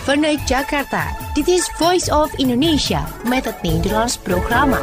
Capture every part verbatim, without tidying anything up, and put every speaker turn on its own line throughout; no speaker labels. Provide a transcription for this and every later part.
Vanuit Jakarta, dit is Voice of Indonesia met het Nederlands programma.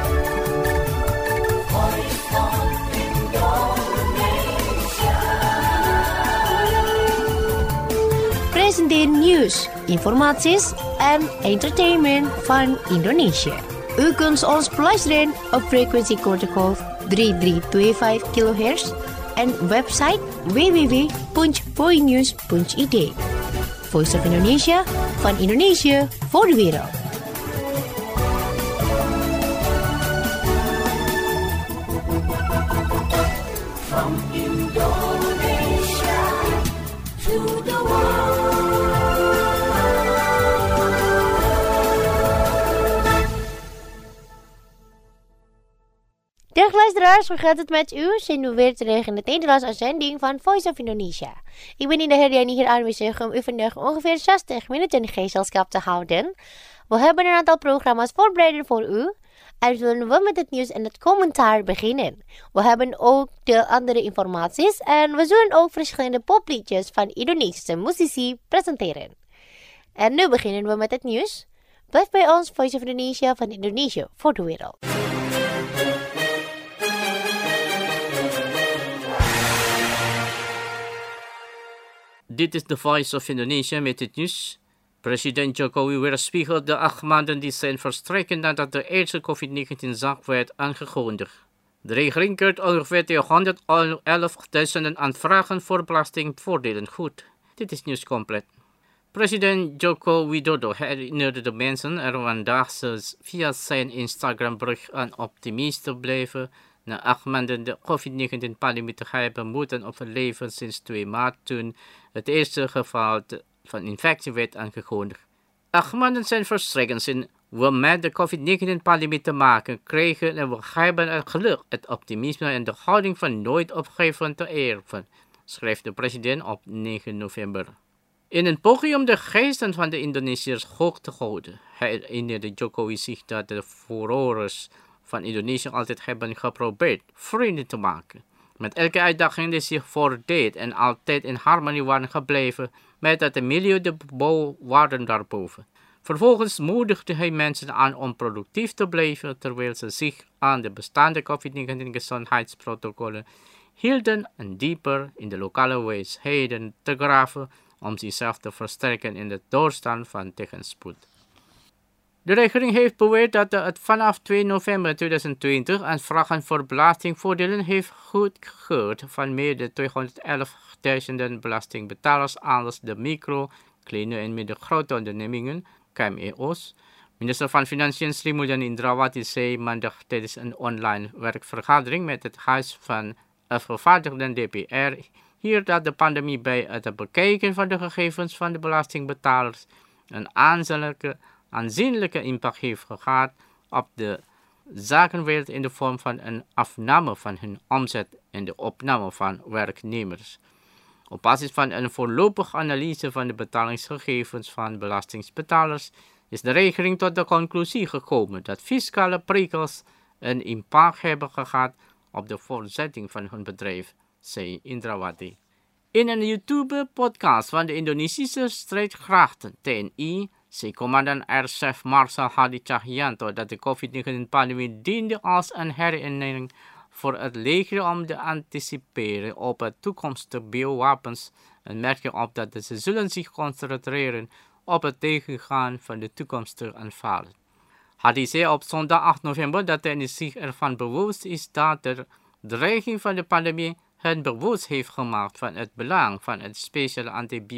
Presenteer nieuws, informaties en entertainment van Indonesië. U kunt ons beluisteren op frequentie kortgolf drie drie twee vijf kilohertz en website w w w punt voinews punt i d. Voice of Indonesia, van Indonesië voor de wereld. From Indonesia to the world. Dag luisteraars, hoe gaat het met u? Zijn we weer terug in de Nederlandse uitzending van Voice of Indonesia. Ik ben in de Herdiani hier aanwezig om u vandaag ongeveer zestig minuten gezelschap te houden. We hebben een aantal programma's voorbereid voor u. En zullen we met het nieuws en het commentaar beginnen. We hebben ook de andere informaties en we zullen ook verschillende popliedjes van Indonesische muzici presenteren. En nu beginnen we met het nieuws. Blijf bij ons, Voice of Indonesia, van Indonesië voor de wereld.
Dit is de Voice of Indonesia met het nieuws. President Jokowi weerspiegelt de acht maanden die zijn verstreken nadat de eerste covid negentien-zaak werd aangekondigd. De regering keurt ongeveer tweehonderdelfduizend aanvragen voor belastingvoordelen goed. Dit is nieuws compleet. President Joko Widodo herinnerde de mensen er vandaag via zijn Instagram-bericht aan optimistisch te blijven na acht maanden de covid negentien-pandemie te hebben moeten overleven sinds twee maart toen het eerste geval van infectie werd aangekondigd. Acht maanden zijn verstreken sinds we met de covid negentien-pandemie te maken kregen en we hebben het geluk, het optimisme en de houding van nooit opgeven te erven, schreef de president op negen november. In een poging om de geesten van de Indonesiërs hoog te houden, herinnerde Jokowi zich dat de furores van Indonesië altijd hebben geprobeerd vrienden te maken. Met elke uitdaging die zich voordeed en altijd in harmonie waren gebleven met het milieu de bouwwaarden daarboven. Vervolgens moedigde hij mensen aan om productief te blijven terwijl ze zich aan de bestaande covid negentien gezondheidsprotocollen hielden en dieper in de lokale wijsheden te graven om zichzelf te versterken in het doorstaan van tegenspoed. De regering heeft beweerd dat het vanaf twee november tweeduizend twintig aanvragen voor belastingvoordelen heeft goedgekeurd van meer dan tweehonderdelfduizend belastingbetalers anders de micro, kleine en middelgrote ondernemingen, K M E O's. Minister van Financiën Sri Mulyani Indrawati zei maandag tijdens een online werkvergadering met het Huis van Afgevaardigden D P R hier dat de pandemie bij het bekijken van de gegevens van de belastingbetalers een aanzienlijke aanzienlijke impact heeft gehad op de zakenwereld in de vorm van een afname van hun omzet en de opname van werknemers. Op basis van een voorlopige analyse van de betalingsgegevens van belastingbetalers is de regering tot de conclusie gekomen dat fiscale prikkels een impact hebben gehad op de voortzetting van hun bedrijf, zei Indrawati. In een YouTube-podcast van de Indonesische strijdkrachten T N I zei commandant Air Chef Marshal Hadi Cahyanto dat de covid negentien-pandemie diende als een herinnering voor het leger om te anticiperen op het toekomstige biowapens en merkte op dat ze zullen zich concentreren op het tegengaan van de toekomstige aanvallen. Hadi zei op zondag acht november dat hij zich ervan bewust is dat de dreiging van de pandemie hen bewust heeft gemaakt van het belang van het speciale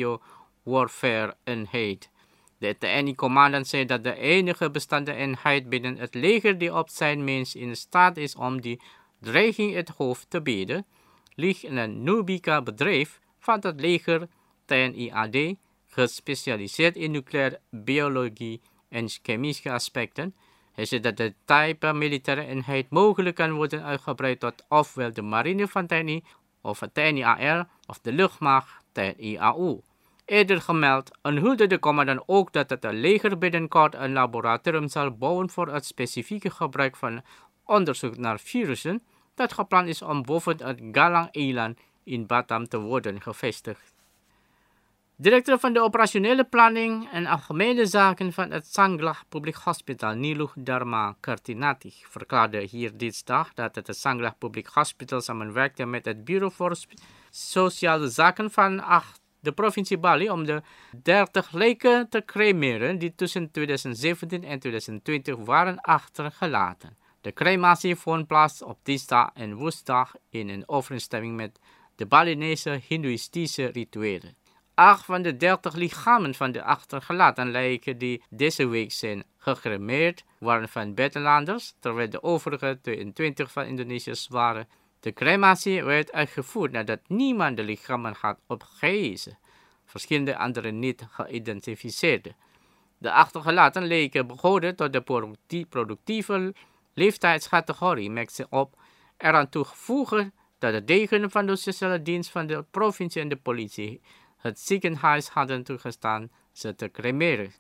anti-bio-warfare-eenheid. De T N I-commandant zei dat de enige bestaande eenheid binnen het leger die op zijn minst in staat is om die dreiging het hoofd te bieden, ligt in een Nubica-bedrijf van het leger T N I A D, gespecialiseerd in nucleaire biologie en chemische aspecten. Hij zei dat de type militaire eenheid mogelijk kan worden uitgebreid tot ofwel de marine van T N I of het T N I A R of de luchtmacht T N I A U. Eerder gemeld onthulde de commandant ook dat het leger binnenkort een laboratorium zal bouwen voor het specifieke gebruik van onderzoek naar virussen dat gepland is om boven het Galang-eiland in Batam te worden gevestigd. Directeur van de operationele planning en algemene zaken van het Sanglah Public Hospital, Niluh Dharma Kartinati, verklaarde hier dinsdag dat het Sanglah Public Hospital samenwerkte met het Bureau voor Sociale Zaken van de provincie Bali om de dertig lijken te cremeren die tussen twintig zeventien en twintig twintig waren achtergelaten. De crematie vond plaats op dinsdag en woensdag in een overeenstemming met de Balinese hindoeïstische rituelen. Acht van de dertig lichamen van de achtergelaten lijken die deze week zijn gecremeerd waren van buitenlanders, terwijl de overige tweeëntwintig van Indonesiërs waren. De crematie werd uitgevoerd nadat niemand de lichamen had opgehezen, verschillende anderen niet geïdentificeerd. De achtergelaten lijken behoorden tot de productieve leeftijdscategorie, merkt ze op, eraan toegevoegd dat de degen van de sociale dienst van de provincie en de politie het ziekenhuis hadden toegestaan ze te cremeren.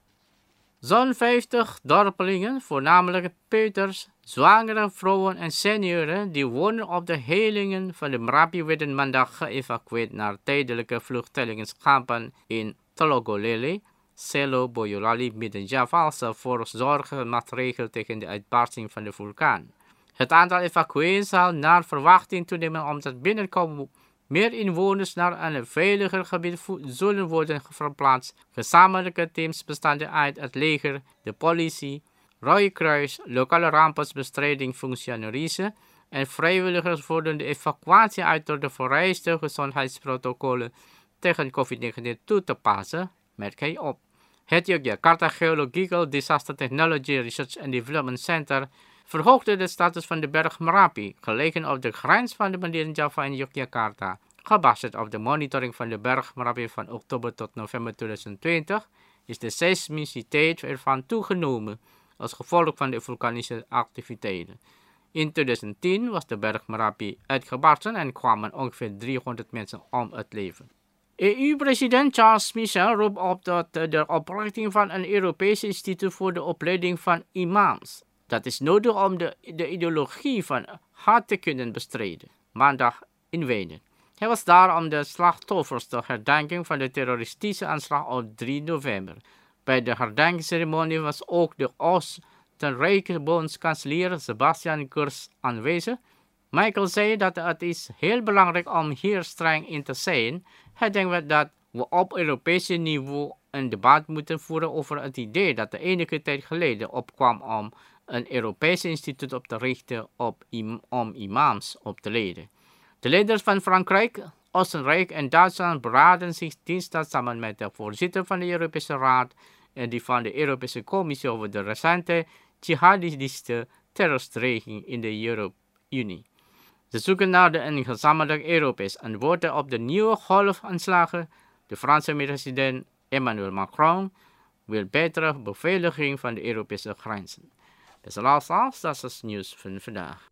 Zo'n vijftig dorpelingen, voornamelijk peuters, zwangere vrouwen en senioren die wonen op de hellingen van de Merapi, werden maandag geëvacueerd naar tijdelijke vluchtelingenkampen in Tologolele, Selo Boyolali, Midden-Java als voorzorgsmaatregel tegen de uitbarsting van de vulkaan. Het aantal evacuees zal naar verwachting toenemen omdat binnenkomen meer inwoners naar een veiliger gebied zullen worden verplaatst. Gezamenlijke teams bestaande uit het leger, de politie, Rode Kruis, lokale rampenbestrijding functionarissen en vrijwilligers worden de evacuatie uit door de vereiste gezondheidsprotocollen tegen COVID negentien toe te passen, merkt hij op. Het Yogyakarta Geological Disaster Technology Research and Development Center verhoogde de status van de berg Merapi, gelegen op de grens van de Midden-Java en Yogyakarta. Gebaseerd op de monitoring van de berg Merapi van oktober tot november twintig twintig is de seismiciteit ervan toegenomen als gevolg van de vulkanische activiteiten. In twintig tien was de berg Merapi uitgebarsten en kwamen ongeveer driehonderd mensen om het leven. E U-president Charles Michel roept op tot de oprichting van een Europees instituut voor de opleiding van imams. Dat is nodig om de, de ideologie van haat te kunnen bestrijden. Maandag in Wenen. Hij was daar om de slachtoffers te herdenken van de terroristische aanslag op drie november. Bij de herdenkingsceremonie was ook de Oostenrijkse bondskanselier Sebastian Kurz aanwezig. Michael zei dat het is heel belangrijk om hier streng in te zijn. Hij denkt dat we op Europees niveau een debat moeten voeren over het idee dat de enige tijd geleden opkwam om een Europees instituut op te richten op im- om imams op te leiden. De leiders van Frankrijk, Oostenrijk en Duitsland beraden zich dinsdag samen met de voorzitter van de Europese Raad en die van de Europese Commissie over de recente jihadistische terrorstdreiging in de Europese Unie. Ze zoeken naar een gezamenlijk Europees antwoord op de nieuwe golfaanslagen. De Franse president Emmanuel Macron wil betere beveiliging van de Europese grenzen. Dat is alles, dat is het nieuws van vandaag.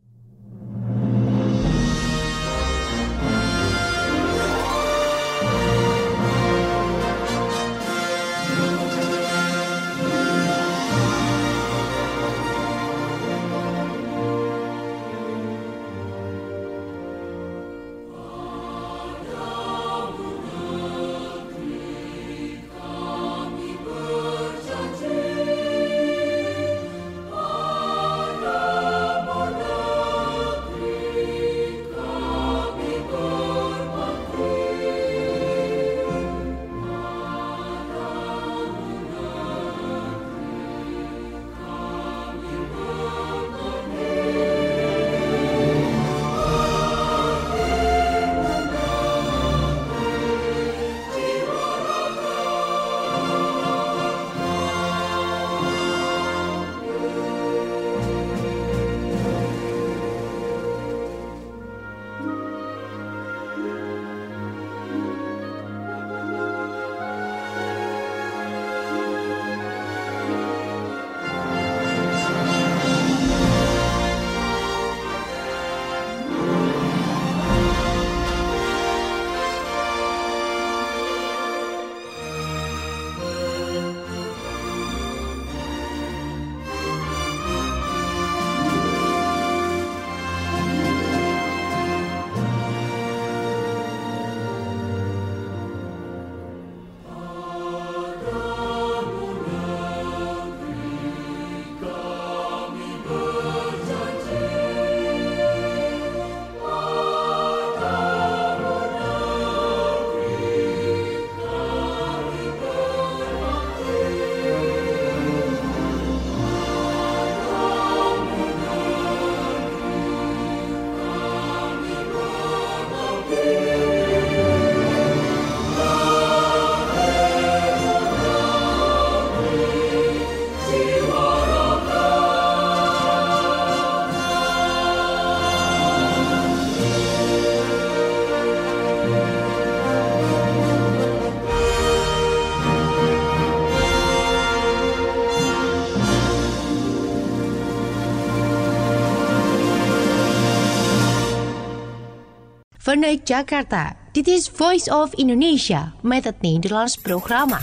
Vanuit Jakarta, dit is Voice of Indonesia met het Nederlands programma.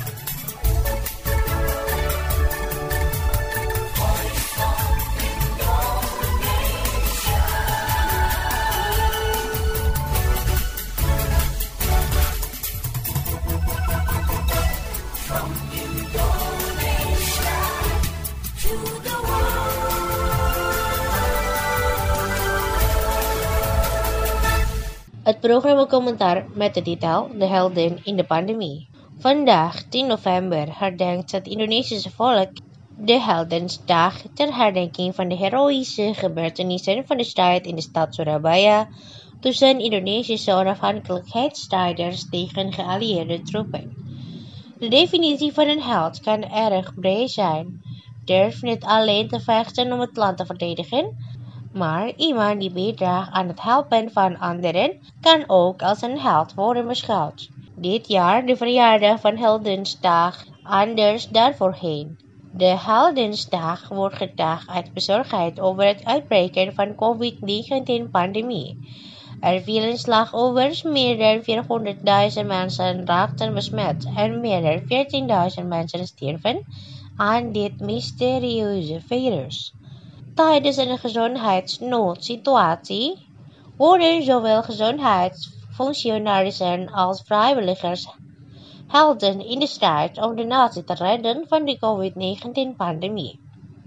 Het programma Commentaar met de titel De Helden in de Pandemie. Vandaag, tien november, herdenkt het Indonesische volk de Heldensdag ter herdenking van de heroïsche gebeurtenissen van de strijd in de stad Surabaya tussen Indonesische onafhankelijkheidsstrijders tegen geallieerde troepen. De definitie van een held kan erg breed zijn. Durft niet alleen te vechten om het land te verdedigen, maar iemand die bijdraagt aan het helpen van anderen kan ook als een held worden beschouwd. Dit jaar de verjaardag van Heldensdag anders dan voorheen. De Heldensdag wordt gedacht uit bezorgdheid over het uitbreken van covid negentien pandemie. Er vielen slachtoffers, meer dan vierhonderdduizend mensen raakten besmet en meer dan veertienduizend mensen stierven aan dit mysterieuze virus. Tijdens een gezondheidsnoodsituatie worden zowel gezondheidsfunctionarissen als vrijwilligers helden in de strijd om de natie te redden van de covid negentien pandemie.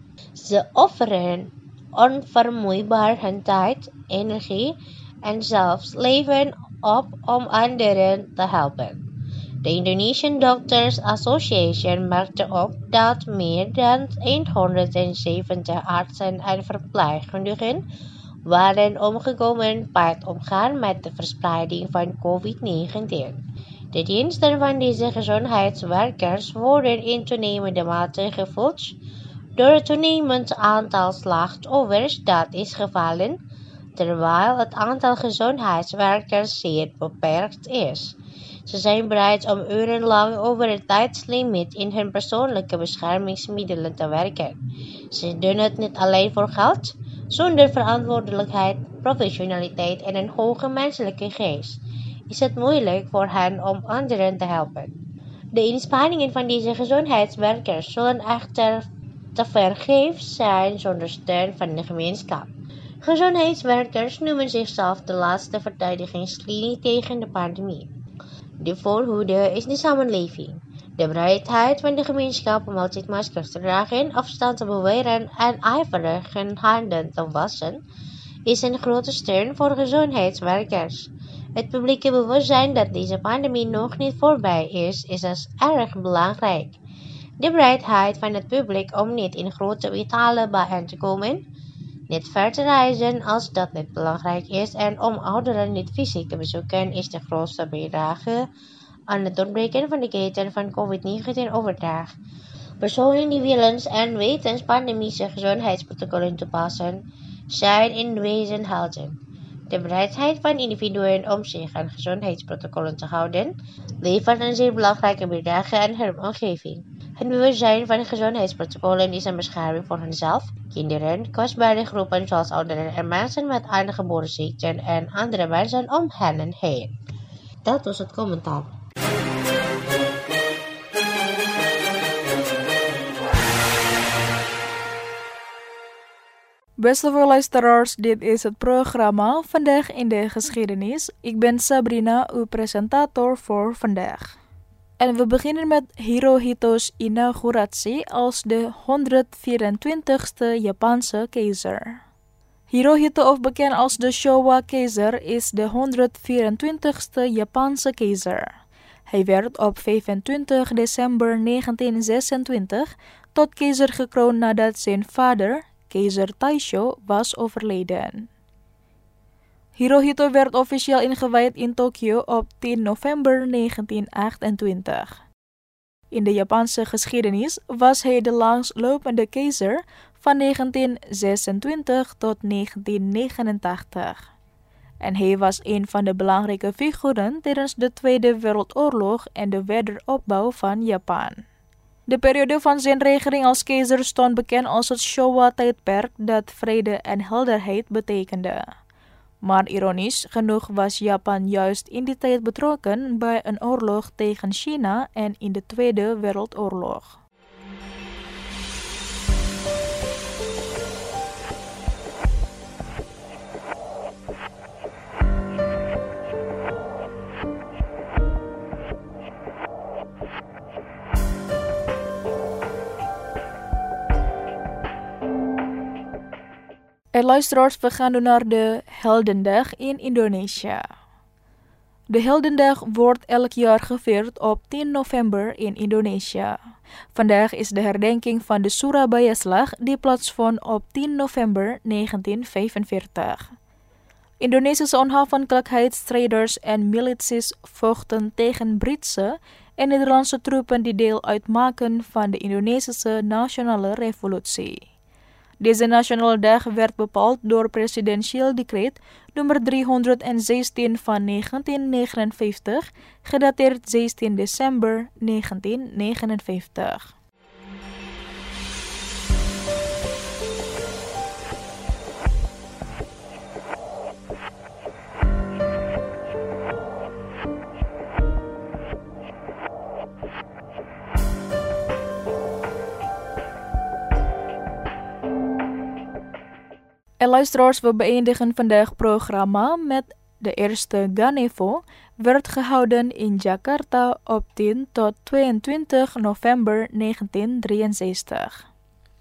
Ze offeren onvermoeibaar hun tijd, energie en zelfs leven op om anderen te helpen. De Indonesian Doctors Association merkte op dat meer dan honderdzeventig artsen en verpleegkundigen waren omgekomen bij het omgaan met de verspreiding van covid negentien. De diensten van deze gezondheidswerkers worden in toenemende mate gevoed door het toenemend aantal slachtoffers dat is gevallen, terwijl het aantal gezondheidswerkers zeer beperkt is. Ze zijn bereid om urenlang over het tijdslimiet in hun persoonlijke beschermingsmiddelen te werken. Ze doen het niet alleen voor geld. Zonder verantwoordelijkheid, professionaliteit en een hoge menselijke geest is het moeilijk voor hen om anderen te helpen. De inspanningen van deze gezondheidswerkers zullen echter te vergeefs zijn zonder steun van de gemeenschap. Gezondheidswerkers noemen zichzelf de laatste verdedigingslinie tegen de pandemie. De voorhoede is de samenleving. De bereidheid van de gemeenschap om altijd maskers te dragen, afstand te bewaren en ijverig hun handen te wassen, is een grote steun voor gezondheidswerkers. Het publieke bewustzijn dat deze pandemie nog niet voorbij is, is dus erg belangrijk. De bereidheid van het publiek om niet in grote vitale bijeen te komen, niet ver te reizen als dat niet belangrijk is en om ouderen niet fysiek te bezoeken is de grootste bijdrage aan het doorbreken van de keten van covid negentien overdraag. Personen die willens en wetens pandemische gezondheidsprotocollen toepassen, zijn in wezen helden. De bereidheid van individuen om zich aan gezondheidsprotocollen te houden, levert een zeer belangrijke bijdrage aan hun omgeving. Het bewustzijn van gezondheidsprotocollen is een bescherming voor henzelf, kinderen, kwetsbare groepen zoals ouderen en mensen met aangeboren ziekten en andere mensen om hen heen. Dat was het commentaar.
Beste luisteraars, dit is het programma Vandaag in de Geschiedenis. Ik ben Sabrina, uw presentator voor vandaag. En we beginnen met Hirohito's inauguratie als de honderdvierentwintigste Japanse keizer. Hirohito, of bekend als de Showa-keizer, is de honderdvierentwintigste Japanse keizer. Hij werd op vijfentwintig december negentienhonderdzesentwintig tot keizer gekroond nadat zijn vader, keizer Taisho, was overleden. Hirohito werd officieel ingewijd in Tokio op tien november negentienhonderdachtentwintig. In de Japanse geschiedenis was hij de langslopende keizer van negentienhonderdzesentwintig tot negentiennegenentachtig. En hij was een van de belangrijke figuren tijdens de Tweede Wereldoorlog en de wederopbouw van Japan. De periode van zijn regering als keizer stond bekend als het Showa-tijdperk dat vrede en helderheid betekende. Maar ironisch genoeg was Japan juist in die tijd betrokken bij een oorlog tegen China en in de Tweede Wereldoorlog. En luisteraars, we gaan nu naar de Heldendag in Indonesië. De Heldendag wordt elk jaar gevierd op tien november in Indonesië. Vandaag is de herdenking van de Surabaya-slag die plaatsvond op tien november negentien vijfenveertig. Indonesische onafhankelijkheidsstrijders en milities vochten tegen Britse en Nederlandse troepen die deel uitmaken van de Indonesische Nationale Revolutie. Deze nationale dag werd bepaald door presidentieel decreet nummer driehonderdzestien van negentien negenenvijftig, gedateerd zestien december negentien negenenvijftig. En luisteraars, we beëindigen vandaag programma met de eerste Ganevo, werd gehouden in Jakarta op tien tot tweeëntwintig november negentien drieënzestig.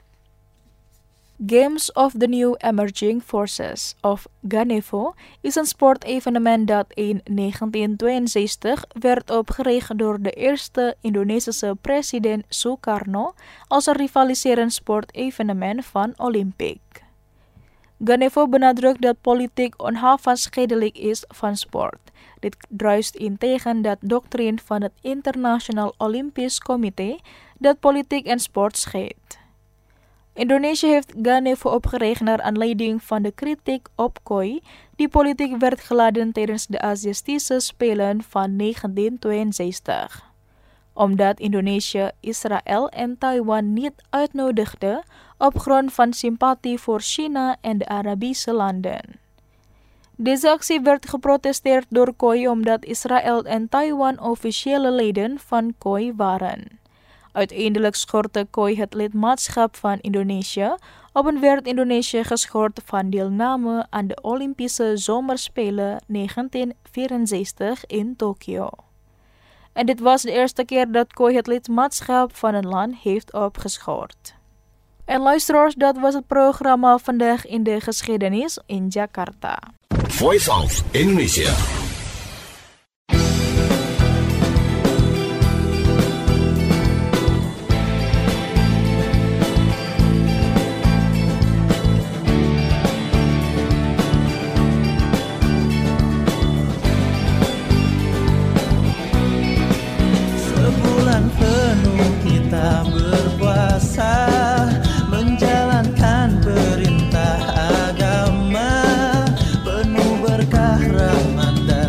Games of the New Emerging Forces, of Ganevo, is een sportevenement dat in negentien tweeënzestig werd opgericht door de eerste Indonesische president Sukarno als een rivaliserend sportevenement van Olympic. Ganevo benadrukt dat politiek onafscheidelijk is van sport. Dit druist in tegen dat doctrine van het Internationaal Olympisch Comité dat politiek en sport scheidt. Indonesië heeft Ganevo opgericht naar aanleiding van de kritiek op K O I, die politiek werd geladen tijdens de Aziatische Spelen van negentien tweeënzestig. Omdat Indonesië, Israël en Taiwan niet uitnodigde op grond van sympathie voor China en de Arabische landen. Deze actie werd geprotesteerd door K O I omdat Israël en Taiwan officiële leden van K O I waren. Uiteindelijk schortte K O I het lidmaatschap van Indonesië op en werd Indonesië geschort van deelname aan de Olympische Zomerspelen negentien vierenzestig in Tokio. En dit was de eerste keer dat K O I het lidmaatschap van een land heeft opgeschort. En luisteraars, dat was het programma Vandaag in de Geschiedenis in Jakarta.
Voice of Indonesia.
Sebulan penuh kita berpuasa, menjalankan perintah agama, penuh berkah rahmat dan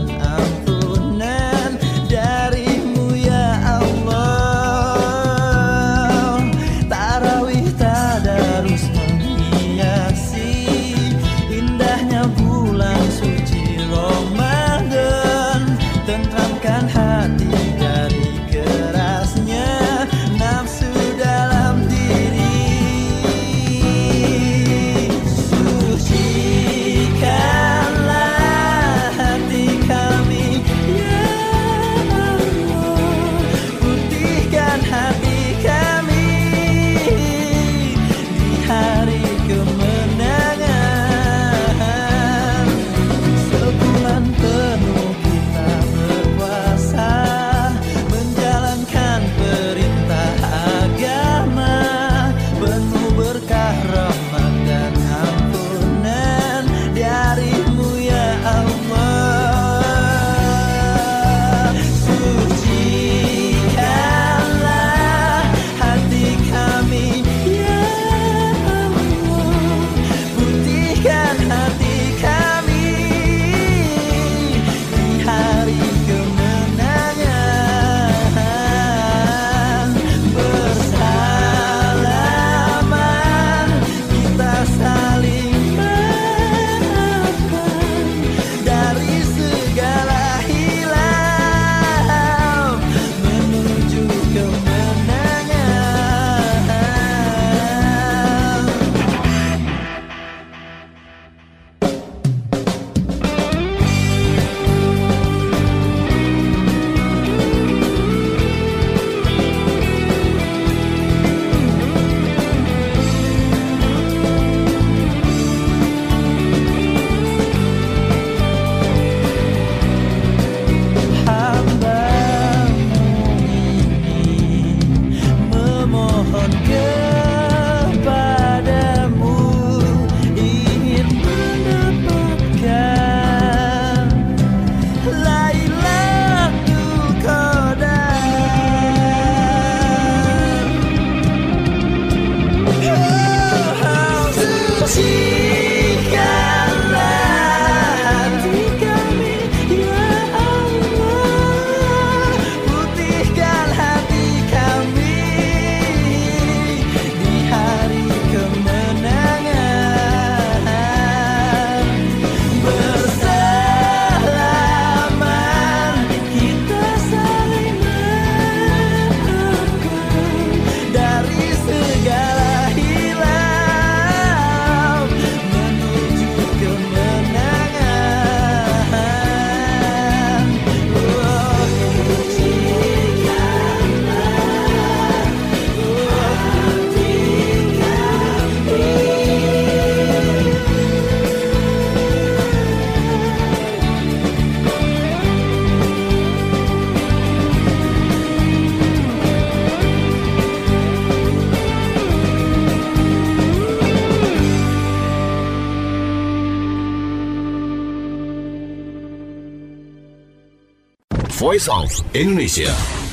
Voice of Indonesia.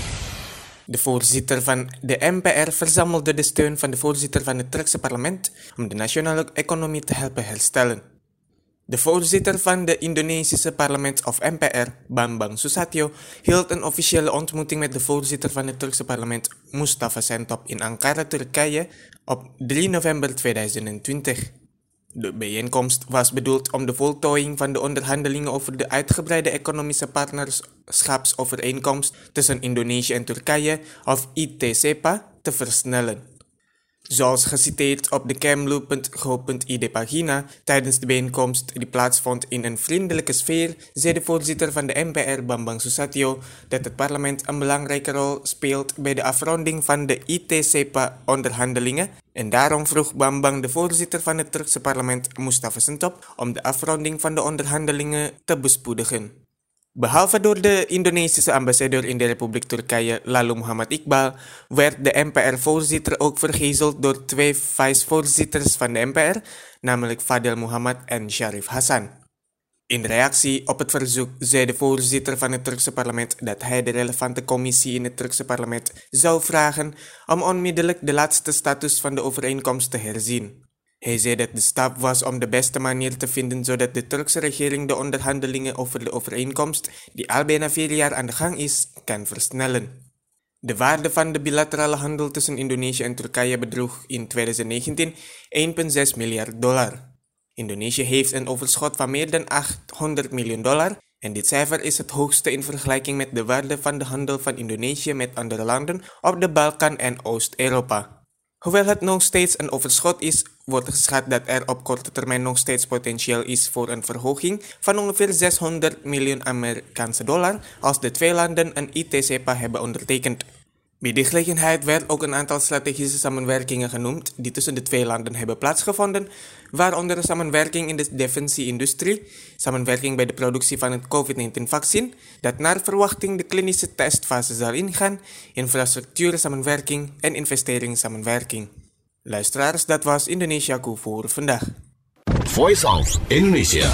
De voorzitter van de M P R verzamelde de steun van de voorzitter van het Turkse parlement om de nationale economie te helpen herstellen. De voorzitter van de Indonesische parlement of M P R, Bambang Susatyo, hield een officiële ontmoeting met de voorzitter van het Turkse parlement, Mustafa Şentop, in Ankara, Turkije, op drie november tweeduizend twintig. De bijeenkomst was bedoeld om de voltooiing van de onderhandelingen over de uitgebreide economische partnerschapsovereenkomst tussen Indonesië en Turkije, of I T C P A, te versnellen. Zoals geciteerd op de kemlu punt go punt i d pagina tijdens de bijeenkomst die plaatsvond in een vriendelijke sfeer, zei de voorzitter van de M P R, Bambang Susatyo, dat het parlement een belangrijke rol speelt bij de afronding van de I T C P A-onderhandelingen en daarom vroeg Bambang de voorzitter van het Turkse parlement, Mustafa Şentop, om de afronding van de onderhandelingen te bespoedigen. Behalve door de Indonesische ambassadeur in de Republiek Turkije, Lalu Muhammad Iqbal, werd de M P R-voorzitter ook vergezeld door twee vicevoorzitters van de M P R, namelijk Fadel Muhammad en Sharif Hasan. In reactie op het verzoek zei de voorzitter van het Turkse parlement dat hij de relevante commissie in het Turkse parlement zou vragen om onmiddellijk de laatste status van de overeenkomst te herzien. Hij zei dat de stap was om de beste manier te vinden zodat de Turkse regering de onderhandelingen over de overeenkomst, die al bijna vier jaar aan de gang is, kan versnellen. De waarde van de bilaterale handel tussen Indonesië en Turkije bedroeg in tweeduizend negentien één komma zes miljard dollar. Indonesië heeft een overschot van meer dan achthonderd miljoen dollar en dit cijfer is het hoogste in vergelijking met de waarde van de handel van Indonesië met andere landen op de Balkan en Oost-Europa. Hoewel het nog steeds een overschot is, wordt geschat dat er op korte termijn nog steeds potentieel is voor een verhoging van ongeveer zeshonderd miljoen Amerikaanse dollar als de twee landen een I T C P A hebben ondertekend. Bij die gelegenheid werd ook een aantal strategische samenwerkingen genoemd die tussen de twee landen hebben plaatsgevonden, waaronder samenwerking in de defensie-industrie, samenwerking bij de productie van het COVID negentien-vaccin, dat naar verwachting de klinische testfase zal ingaan, infrastructuursamenwerking en investeringssamenwerking. Luisteraars, dat was Indonesiaku voor vandaag.
Voice of Indonesia.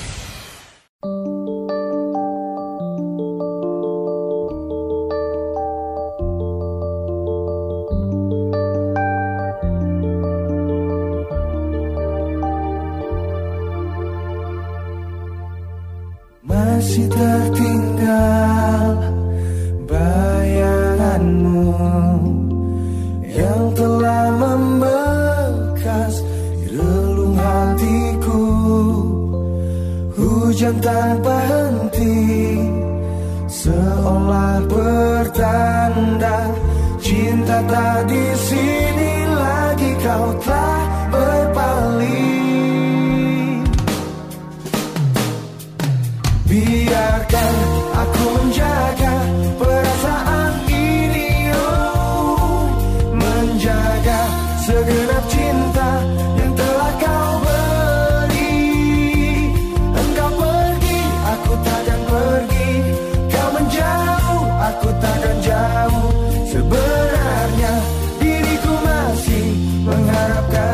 Masih tertinggal bayanganmu yang telah membekas di relung hatiku. Hujan tanpa henti seolah bertanda cinta tak di sini lagi, kau telah berpaling. Biarkan aku menjaga perasaan ini, oh, menjaga segenap cinta yang telah kau beri. Engkau pergi, aku takkan pergi. Kau menjauh, aku takkan jauh. Sebenarnya diriku masih mengharapkan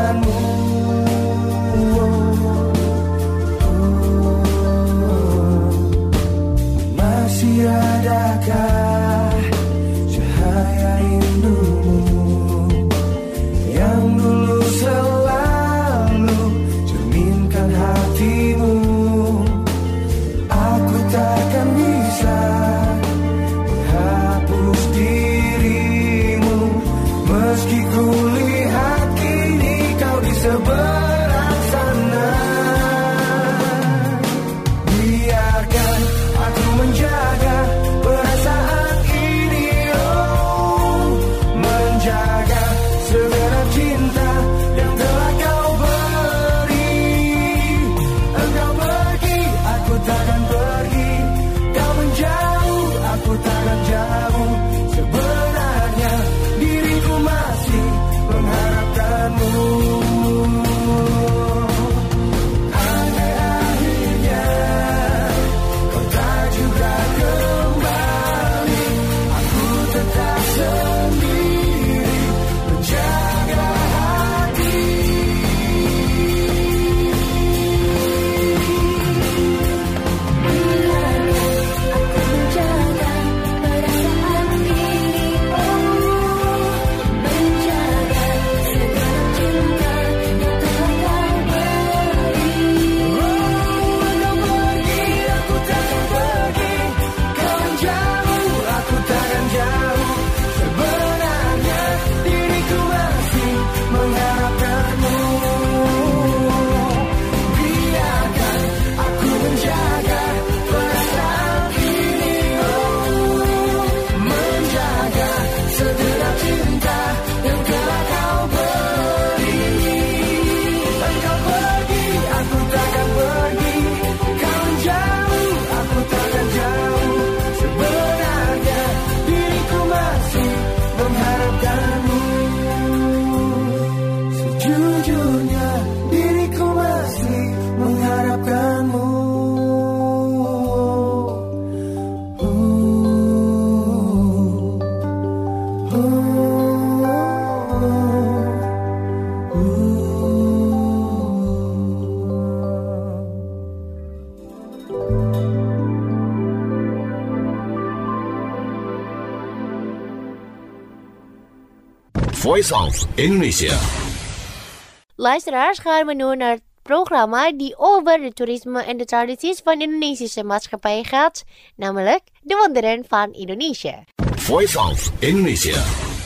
Voice of Indonesia.
Luisteraars, gaan we nu naar het programma die over de toerisme en de tradities van de Indonesische maatschappij gaat, namelijk De Wonderen van Indonesië.
Voice of Indonesia.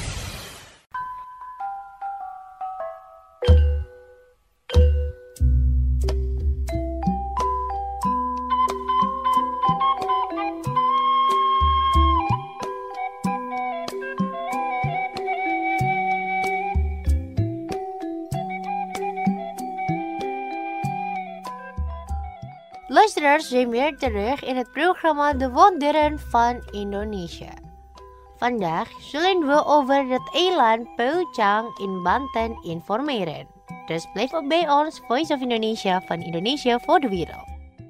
Luisteraars, zijn weer terug in het programma De Wonderen van Indonesië. Vandaag zullen we over het eiland Peucang in Banten informeren. Dus blijf op bij ons, Voice of Indonesia van Indonesië voor de wereld.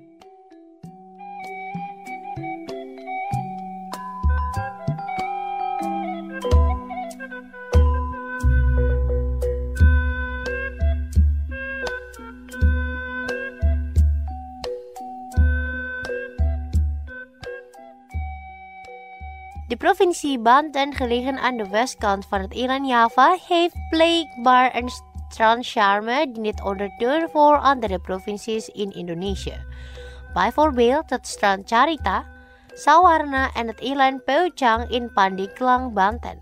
De provincie Banten, gelegen aan de westkant van het eiland Java, heeft blijkbaar een strandcharme die niet ondersteunt voor andere provincies in Indonesië. Bijvoorbeeld het strand Carita, Sawarna en het eiland Peucang in Pandeglang, Banten.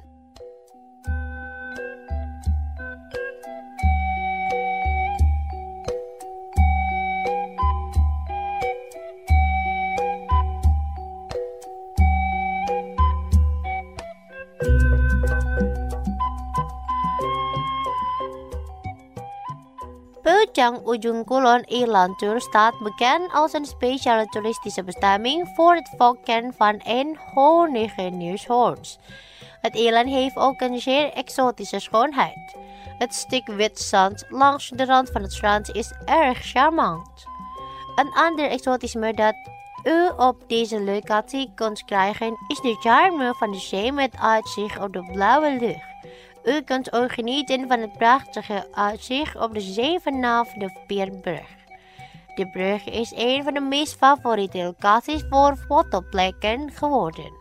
Peucang Ujung Kulon Eilandtour staat bekend als een speciale toeristische bestemming voor het volken van Eenhoornige Neushoorns. Het eiland heeft ook een zeer exotische schoonheid. Het stuk wit zand langs de rand van het strand is erg charmant. Een ander exotisme dat u op deze locatie kunt krijgen is de charme van de zee met uitzicht op de blauwe lucht. U kunt ook genieten van het prachtige uitzicht op de zee vanaf de Pierbrug. De brug is een van de meest favoriete locaties voor fotoplekken geworden.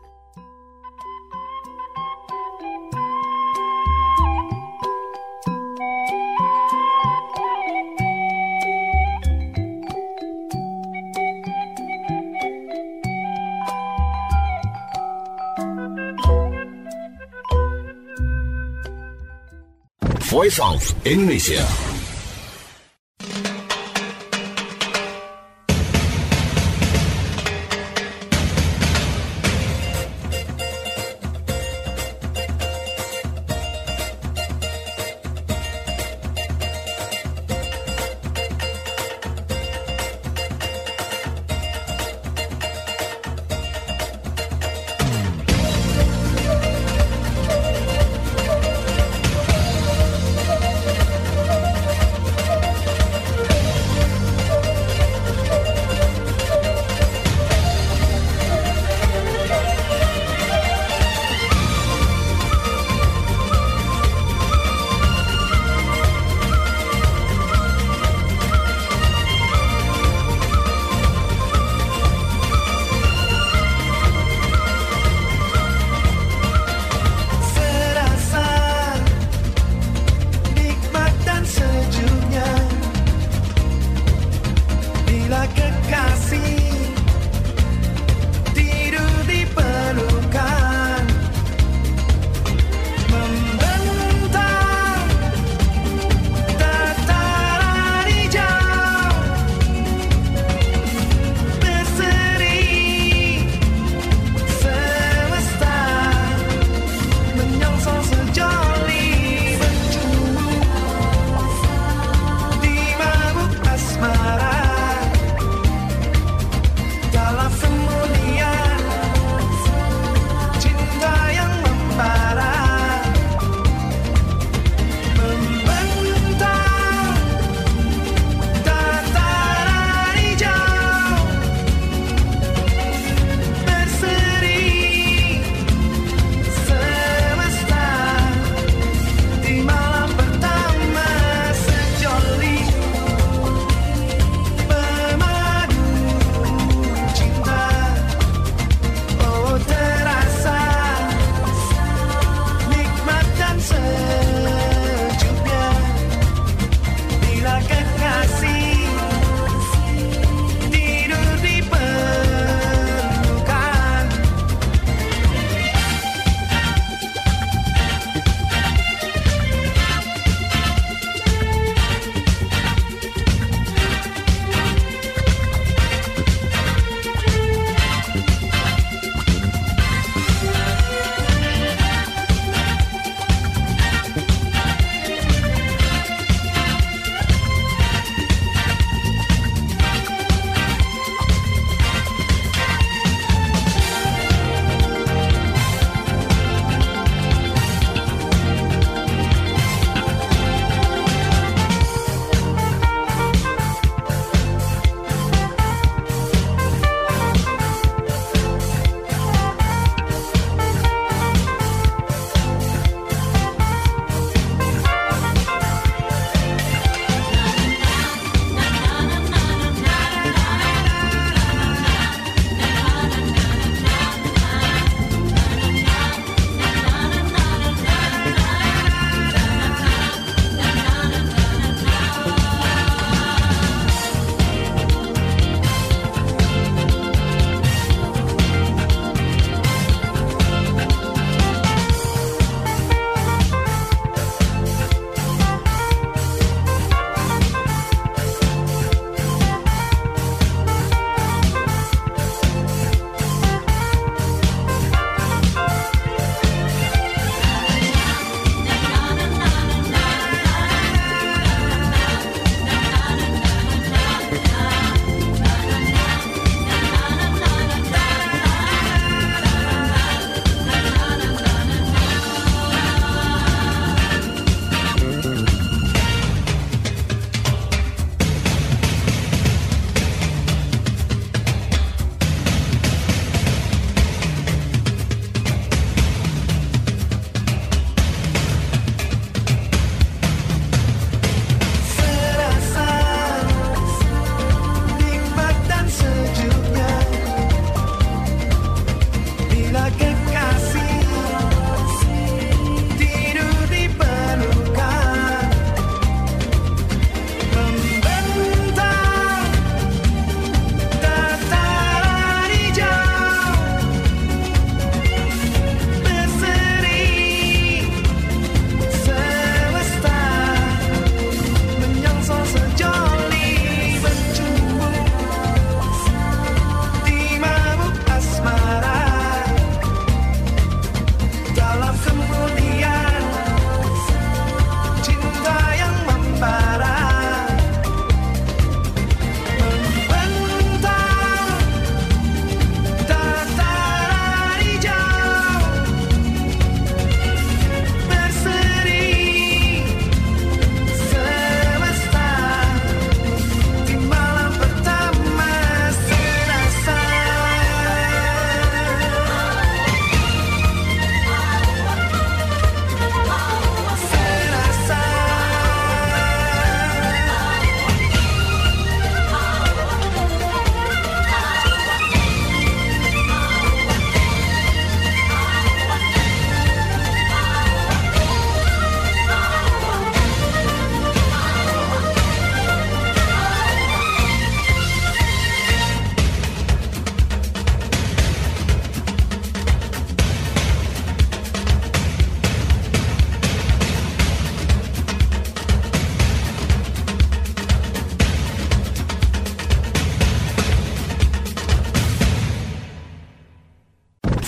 Voice of Indonesia.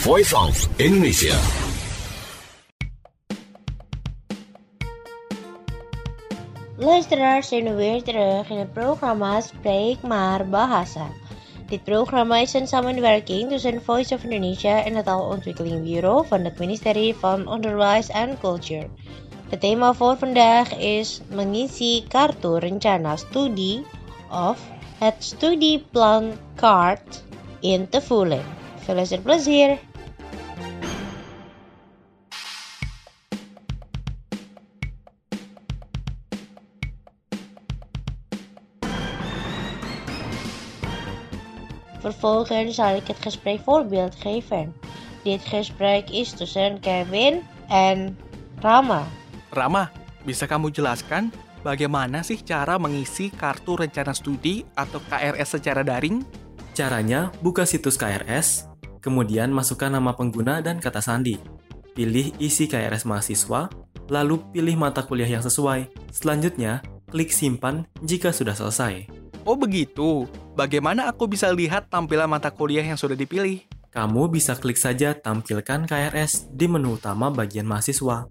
Voice of Indonesia.
Luisteraars zijn weer terug in het programma Spreek maar Bahasa. Dit programma is een samenwerking tussen Voice of Indonesia en het Taalontwikkelingbureau van het ministerie van Onderwijs en Culture. Het thema voor vandaag is mengisi kartu rencana studi of het studieplankaart in te vullen. Veel luisterplezier! Vervolgens zal ik het gesprek voorbeeld geven. Dit gesprek is tussen Kevin en Rama.
Rama, bisa kamu jelaskan bagaimana sih cara mengisi kartu rencana studi atau K R S secara daring?
Caranya, buka situs K R S, kemudian masukkan nama pengguna dan kata sandi. Pilih isi K R S mahasiswa, lalu pilih mata kuliah yang sesuai. Selanjutnya, klik simpan jika sudah selesai.
Oh begitu, bagaimana aku bisa lihat tampilan mata kuliah yang sudah dipilih?
Kamu bisa klik saja tampilkan K R S di menu utama bagian mahasiswa.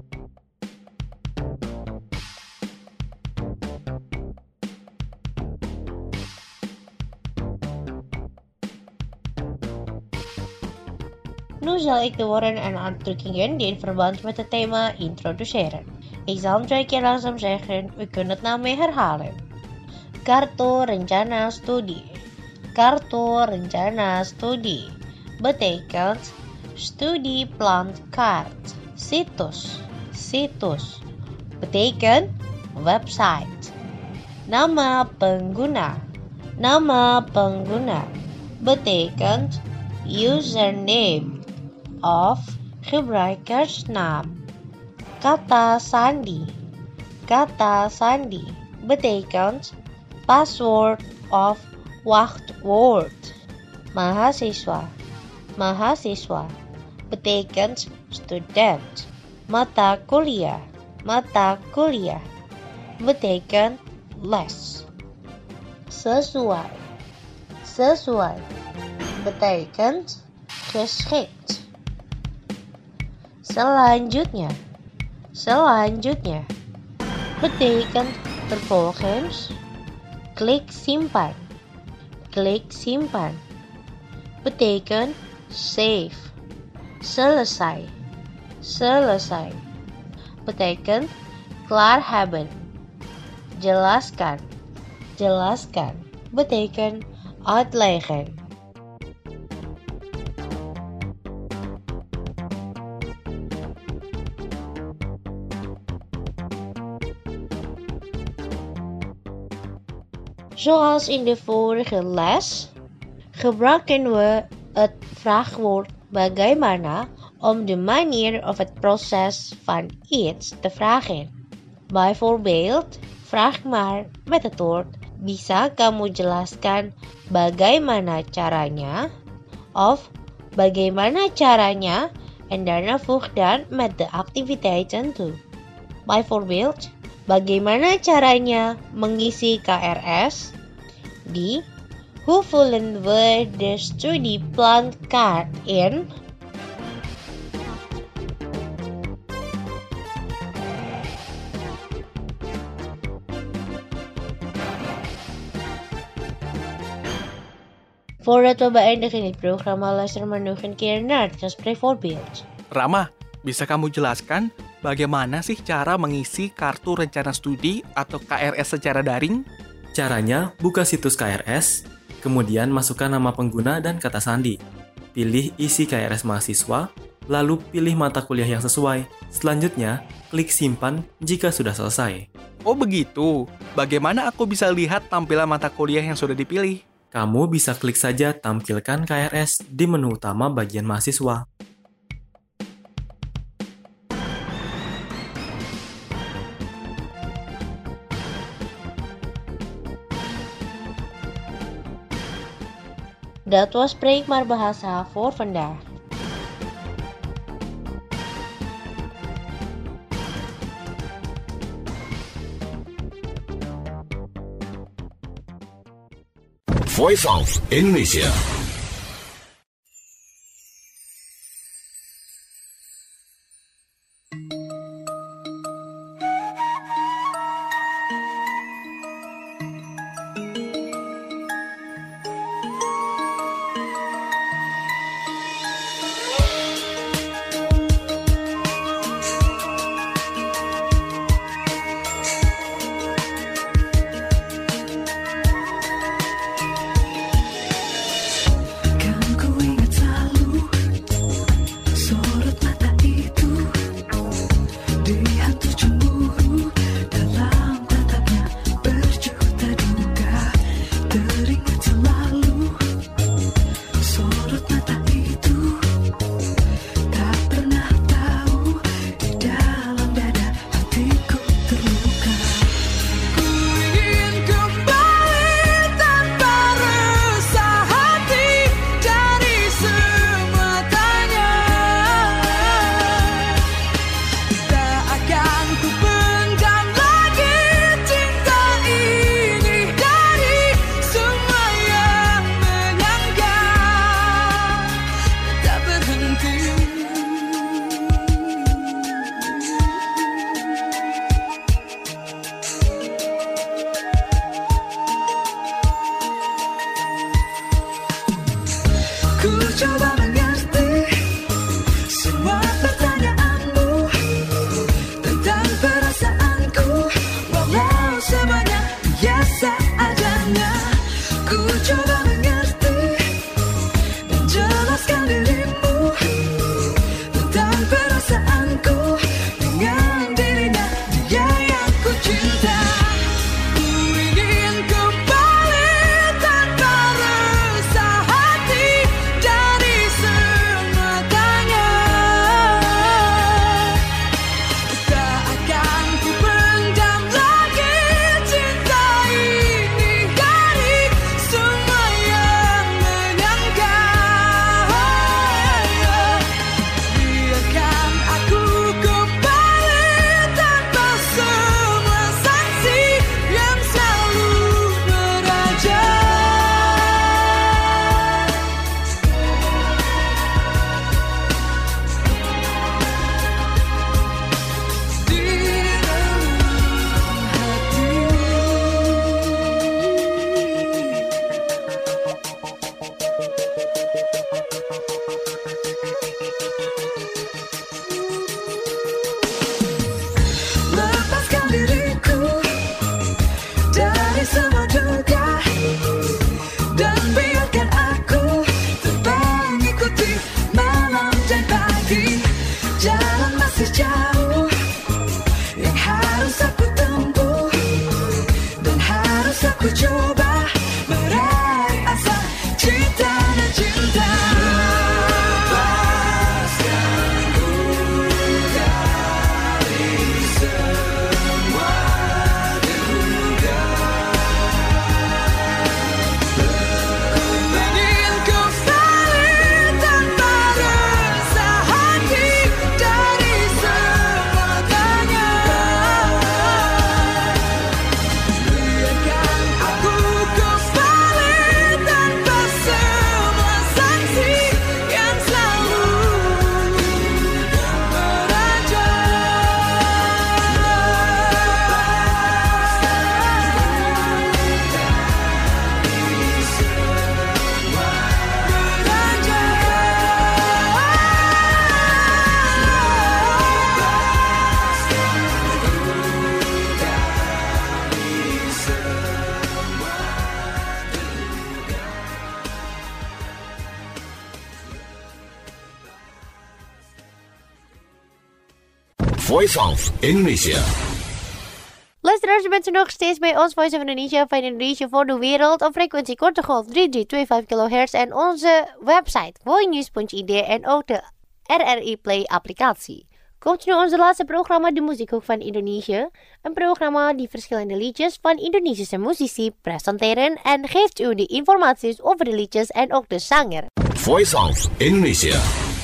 Nu zal ik de woorden en uitdrukkingen die in verband met het thema introduceren. Ik zal hem twee keer langzaam zeggen, u kunt het na mij herhalen. Kartu rencana studi. Kartu rencana studi betekent studieplankaart. Situs. Situs betekent website. Nama pengguna. Nama pengguna betekent username of gebruikersnaam. Kata sandi. Kata sandi betekent password of wachtwoord. Mahasiswa. Mahasiswa betekent student. Mata kuliah. Mata kuliah betekent les. Sesuai. Sesuai betekent geschikt. Selanjutnya. Selanjutnya betekent vervolgens. Klik simpan. Klik simpan betekent save. Selesai. Selesai betekent klaar hebben. Jelaskan. Jelaskan betekent uitleggen. Zoals in de vorige les gebruiken we het vraagwoord bagaimana om de manier of het proces van iets te vragen. Bijvoorbeeld, vraag maar met het woord bisa kamu jelaskan bagaimana caranya of bagaimana caranya en daarna voeg dan met de activiteiten toe. Bijvoorbeeld, bagaimana caranya mengisi K R S? Di Hoe vullen we de studieplankaart in? Voordat we beëindigen dit programma, luister maar nog een keer naar het gespreekvoorbeeld.
Rama, bisa kamu jelaskan bagaimana sih cara mengisi kartu rencana studi atau K R S secara daring?
Caranya, buka situs K R S, kemudian masukkan nama pengguna dan kata sandi. Pilih isi K R S mahasiswa, lalu pilih mata kuliah yang sesuai. Selanjutnya, klik simpan jika sudah selesai.
Oh begitu, bagaimana aku bisa lihat tampilan mata kuliah yang sudah dipilih?
Kamu bisa klik saja tampilkan K R S di menu utama bagian mahasiswa.
Dat was Spreek maar Bahasa voor vandaag.
Voice of Indonesia.
Ku coba mengerti semua pertanyaanmu tentang perasaanku, walau semuanya biasa adanya. Ku coba mengerti dan jelaskan dirimu tentang perasaanku dengan dirinya, dia yang ku cinta. Ku ingin kembali tanpa resah hati dari semua tanya. Tak akan ku pendam lagi cinta ini dari semua yang menyangka. Biarkan aku kembali tanpa semua sanksi yang selalu meraja. Di dalam hati. Lepaskan diriku dari semua duga dan biarkan aku terbang mengikuti malam dan pagi. Jalan masih jauh yang harus aku tempuh dan harus aku coba meraih asa cinta dan cinta. Lepaskanku dari semua duga. Ingin kembali tanpa resah hati dari semua tanya. Biarkan aku kembali tanpa semua sanksi yang selalu meraja.
Voice of Indonesia.
Luisteraars, bent u nog steeds bij ons Voice of Indonesia van Indonesia voor de wereld op frequentie korte golf drie drie twee vijf kilohertz en onze website gooinews punt i d en ook de R R I Play applicatie. Komt nu onze laatste programma, de Muziekhoek van Indonesië. Een programma die verschillende liedjes van Indonesische muzici presenteren en geeft u de informaties over de liedjes en ook de zanger.
Voice of Indonesia.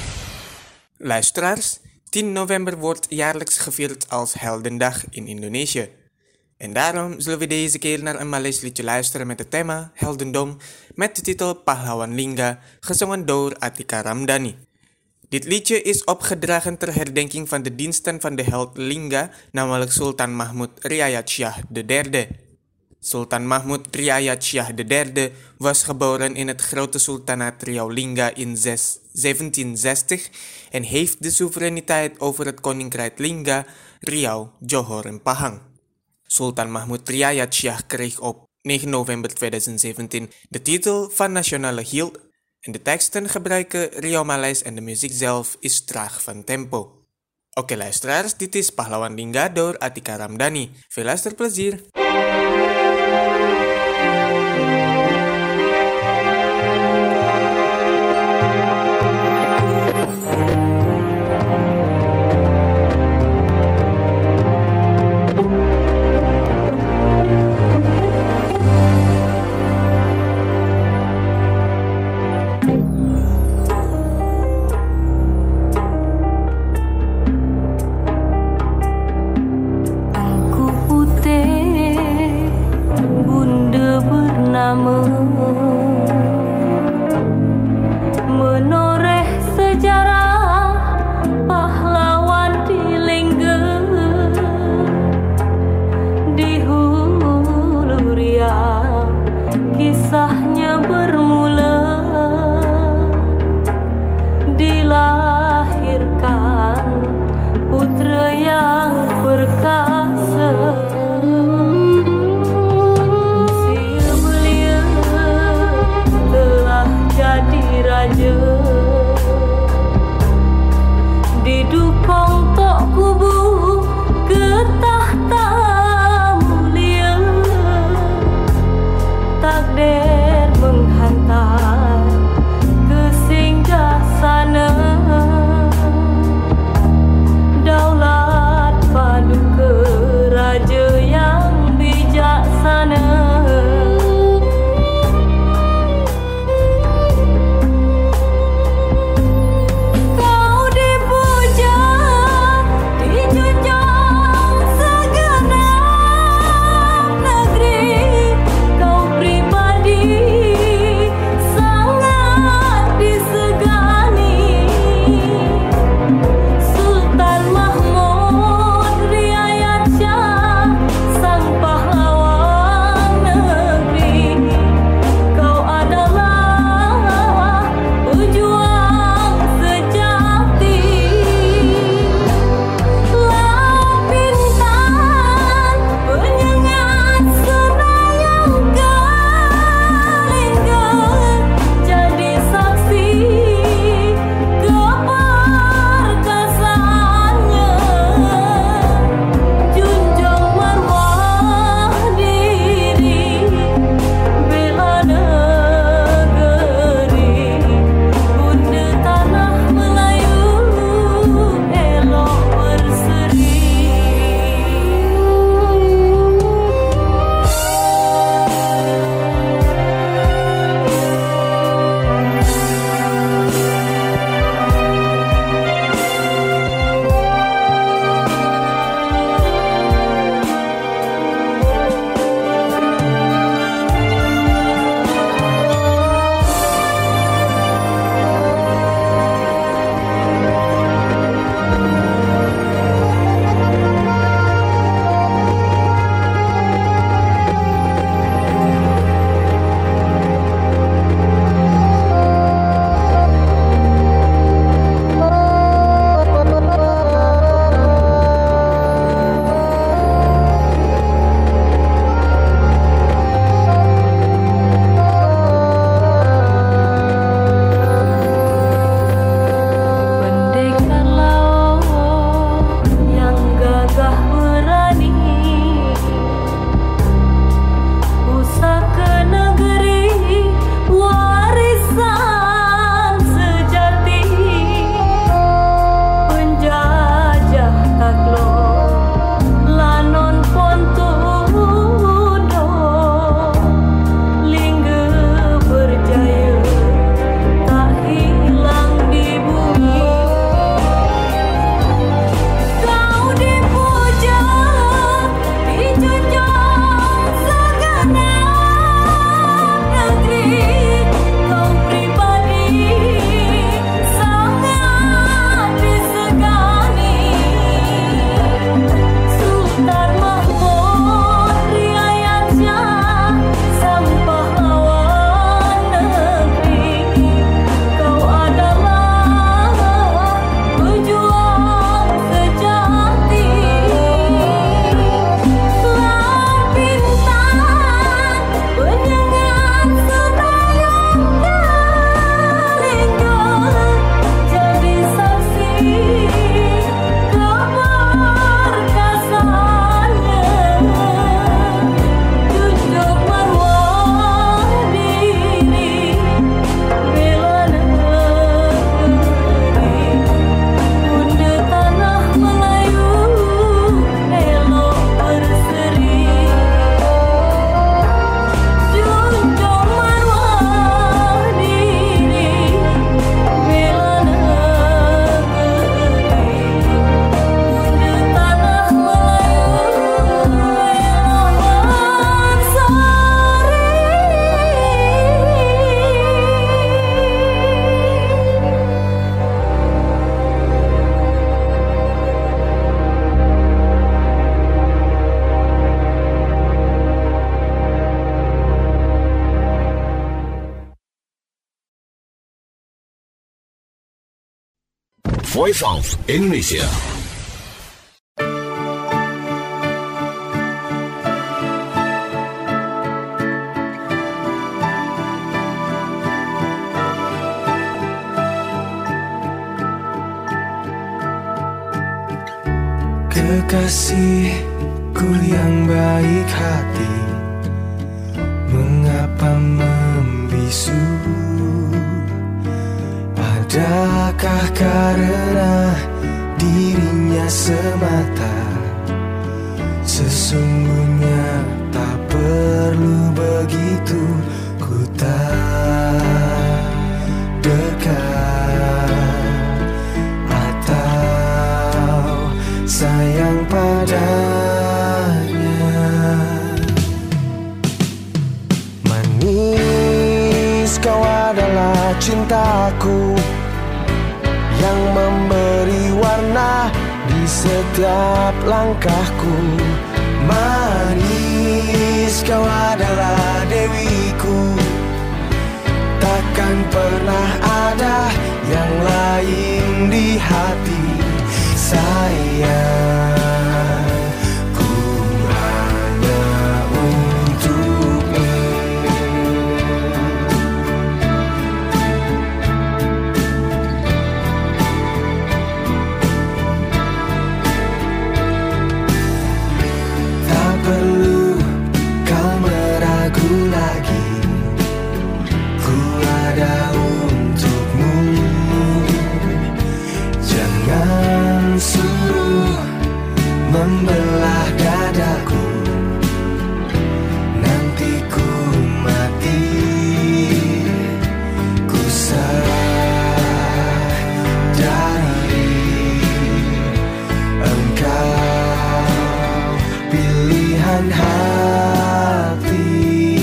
Luisteraars, tien november wordt jaarlijks gevierd als Heldendag in Indonesië. En daarom zullen we deze keer naar een Maleis liedje luisteren met het thema Heldendom met de titel Pahlawan Lingga, gezongen door Atika Ramdhani. Dit liedje is opgedragen ter herdenking van de diensten van de held Lingga, namelijk Sultan Mahmud Riayat Shah de derde. Sultan Mahmud Riayat Shah de derde was geboren in het grote sultanaat Riau Lingga in zeventienzestig en heeft de soevereiniteit over het koninkrijk Lingga, Riau, Johor en Pahang. Sultan Mahmud Riayat Shah kreeg op negen november tweeduizend zeventien de titel van nationale hield en de teksten gebruiken Riau Maleis en de muziek zelf is traag van tempo. Oké luisteraars, dit is Pahlawan Lingga door Atika Ramdhani. Veel luisterplezier!
Aku putih
Voice of Indonesia.
Kekasihku yang baik hati, mengapa membisu? Adakah karena dirinya semata? Sesungguhnya tak perlu begitu ku tak dekat atau sayang padanya. Manis kau adalah cintaku yang memberi warna di setiap langkahku. Manis kau adalah dewiku, takkan pernah ada yang lain di hati. Sayang, ku hanya untukmu. Tak perlu kau meragu lagi, ku ada untukmu. Jangan suruh membelah dadaku, nanti ku mati, ku sadari engkau pilihan hati.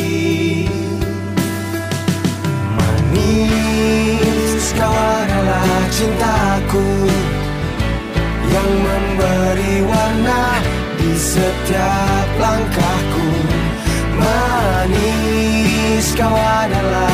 Manis kau adalah cintaku yang memberi warna di setiap langkahku. Manis kau adalah